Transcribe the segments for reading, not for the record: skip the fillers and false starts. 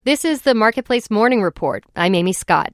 This is the Marketplace Morning Report. I'm Amy Scott.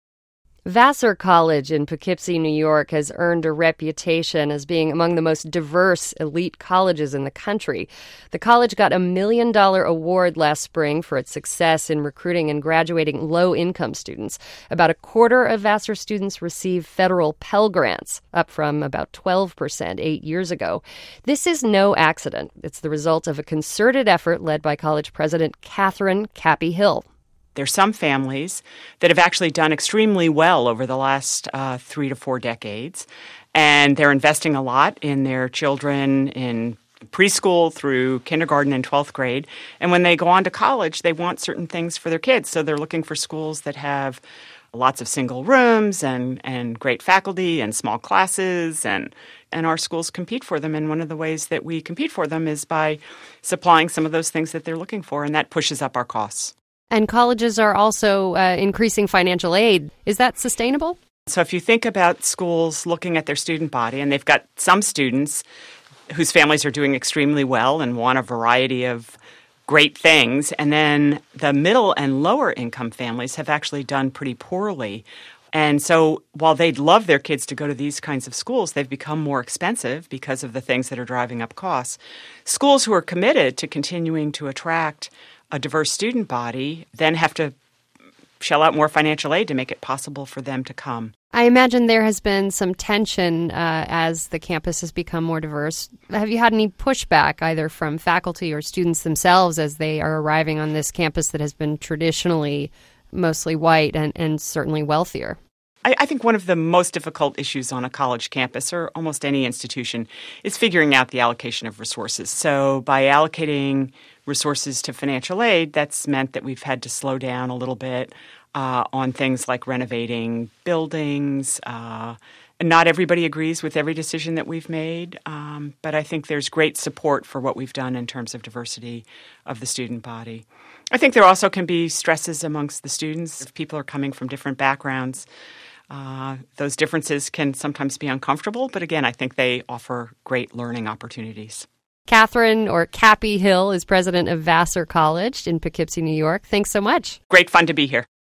Vassar College in Poughkeepsie, New York, has earned a reputation as being among the most diverse elite colleges in the country. The college got a $1 million award last spring for its success in recruiting and graduating low-income students. About a quarter of Vassar students receive federal Pell Grants, up from about 12% 8 years ago. This is no accident. It's the result of a concerted effort led by college president Catherine Kappy Hill. There's some families that have actually done extremely well over the last 3 to 4 decades, and they're investing a lot in their children in preschool through kindergarten and 12th grade. And when they go on to college, they want certain things for their kids. So they're looking for schools that have lots of single rooms and great faculty and small classes, and our schools compete for them. And one of the ways that we compete for them is by supplying some of those things that they're looking for, and that pushes up our costs. And colleges are also increasing financial aid. Is that sustainable? So if you think about schools looking at their student body, and they've got some students whose families are doing extremely well and want a variety of great things, and then the middle and lower income families have actually done pretty poorly. And so while they'd love their kids to go to these kinds of schools, they've become more expensive because of the things that are driving up costs. Schools who are committed to continuing to attract a diverse student body then have to shell out more financial aid to make it possible for them to come. I imagine there has been some tension as the campus has become more diverse. Have you had any pushback either from faculty or students themselves as they are arriving on this campus that has been traditionally mostly white and certainly wealthier? I think one of the most difficult issues on a college campus or almost any institution is figuring out the allocation of resources. So by allocating resources to financial aid, that's meant that we've had to slow down a little bit on things like renovating buildings. And not everybody agrees with every decision that we've made, but I think there's great support for what we've done in terms of diversity of the student body. I think there also can be stresses amongst the students if people are coming from different backgrounds. Those differences can sometimes be uncomfortable, but again, I think they offer great learning opportunities. Catherine, or Kappy Hill, is president of Vassar College in Poughkeepsie, New York. Thanks so much. Great fun to be here.